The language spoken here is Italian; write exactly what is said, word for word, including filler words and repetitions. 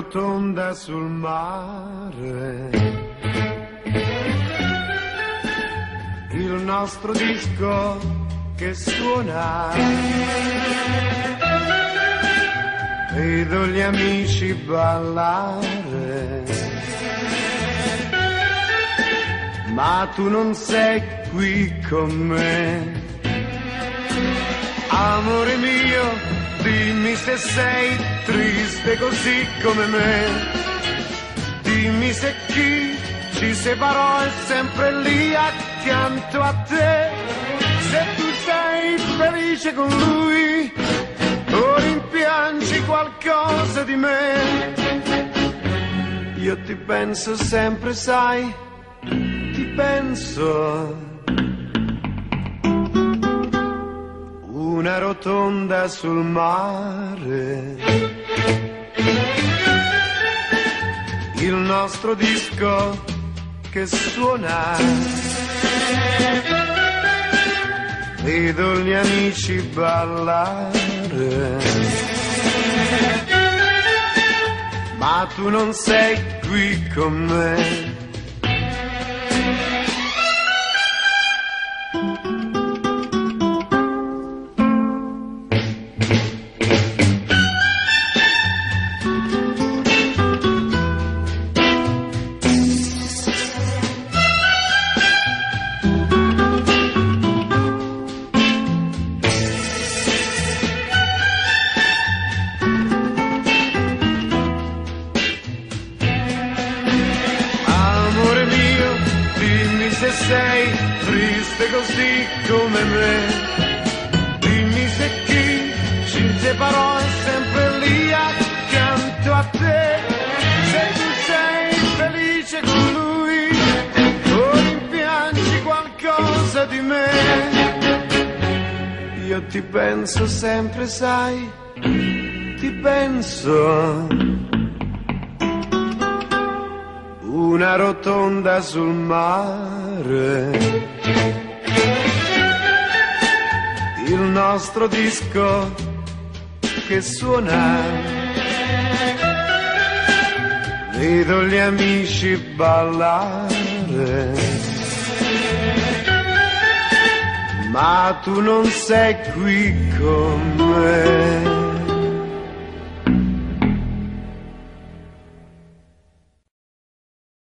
rotonda sul mare, il nostro disco che suona, vedo gli amici ballare, ma tu non sei qui con me. Amore mio, dimmi se sei triste così come me, dimmi se chi ci separò è sempre lì accanto a te, se tu sei felice con lui o rimpiangi qualcosa di me. Io ti penso sempre, sai, ti penso. Una rotonda sul mare, il nostro disco che suona, vedo gli amici ballare, ma tu non sei qui con me. Se sei triste così come me, dimmi se chi ci separò è sempre lì accanto a te, se tu sei felice con lui o rimpiangi qualcosa di me. Io ti penso sempre, sai, ti penso. Una rotonda sul mare, il nostro disco che suona, vedo gli amici ballare, ma tu non sei qui con me.